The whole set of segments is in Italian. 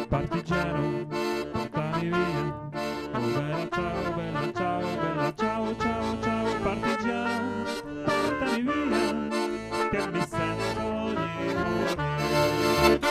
partigiano, portami via. Oh bella ciao, bella ciao, bella ciao, ciao, ciao, partigiano, portami via, che mi sento di morire.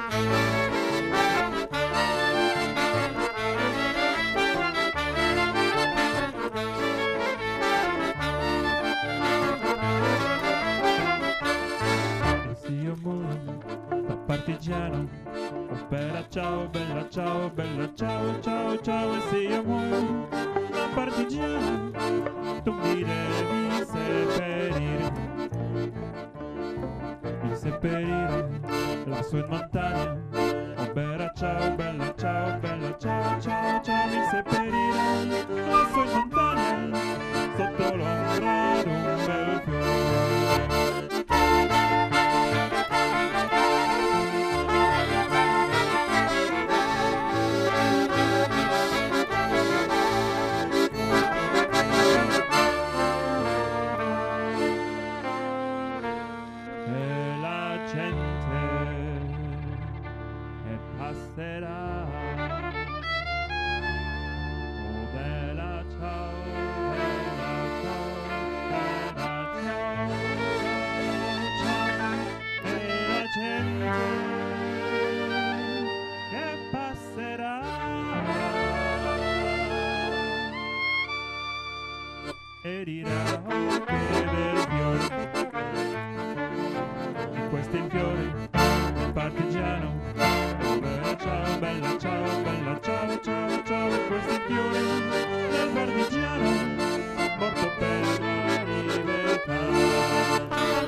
E se io muoio da partigiano, oh bella ciao, bella ciao, bella ciao, ciao, ciao, e se io muoio da partigiano, tu mi devi seppellire, lassù in montagna. Oh bella ciao, bella ciao, bella ciao, ciao, ciao, mi seppellire lassù in montagna, sotto l'ombra d'un bel fiore. Gente che passerà, oh bella ciao, bella ciao, bella ciao, ciao, e la gente che passerà e dirà oh che bel fiore. Questo è il fiore del partigiano, oh bella ciao, bella ciao, bella ciao, ciao, ciao, e questo è il fiore del partigiano, morto per la libertà.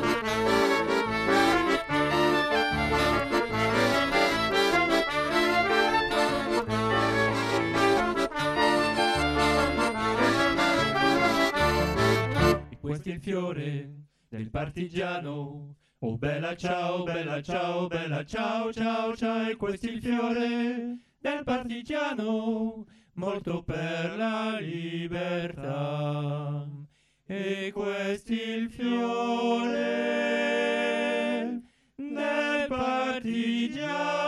E questo è il fiore del partigiano, oh bella ciao, bella ciao, bella ciao, ciao, ciao, e questo è il fiore del partigiano, morto per la libertà. E questo è il fiore del partigiano.